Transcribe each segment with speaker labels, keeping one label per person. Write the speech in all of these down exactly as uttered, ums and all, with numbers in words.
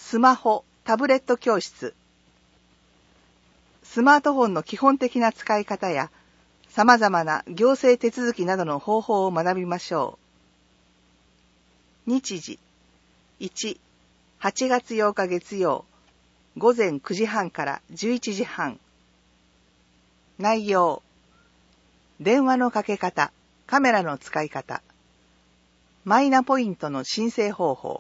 Speaker 1: スマホ、タブレット教室。スマートフォンの基本的な使い方や、様々な行政手続きなどの方法を学びましょう。日時、いち、はちがつようか月曜、午前くじはんからじゅういちじはん。内容、電話のかけ方、カメラの使い方、マイナポイントの申請方法。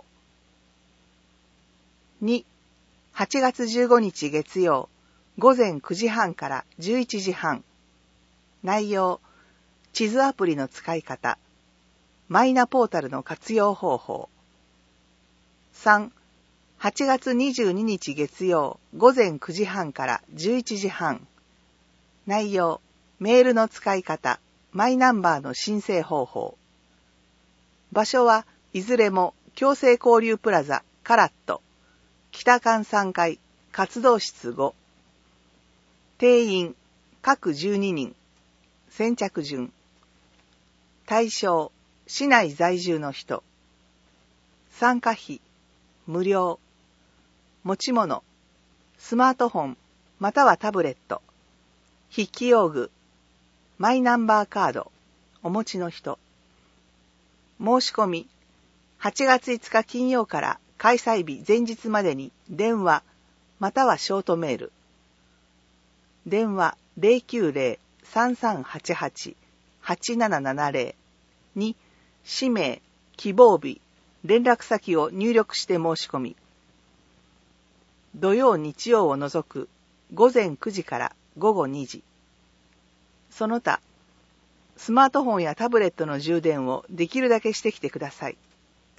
Speaker 1: に、はちがつじゅうごにち月曜、午前くじはんからじゅういちじはん。内容、地図アプリの使い方、マイナポータルの活用方法。さん、はちがつにじゅうににち月曜、午前くじはんからじゅういちじはん。内容、メールの使い方、マイナンバーの申請方法。場所はいずれも共生交流プラザカラット北館さんかい活動室ご。定員各じゅうににん。先着順。対象市内在住の人。参加費無料。持ち物スマートフォンまたはタブレット。筆記用具マイナンバーカードお持ちの人。申し込みはちがついつか金曜から開催日前日までに電話またはショートメール。電話 ゼロきゅうゼロ さんさんはちはち はちななななゼロ に氏名、希望日、連絡先を入力して申し込み。土曜日曜を除く午前くじから午後にじ。その他、スマートフォンやタブレットの充電をできるだけしてきてください。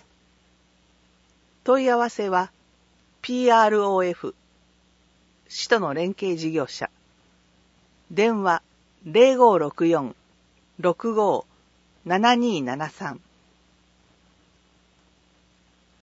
Speaker 1: 問い合わせは ピーアールオーエフ 市との連携事業者。電話 ゼロごろくよん ろくごーななにーななさん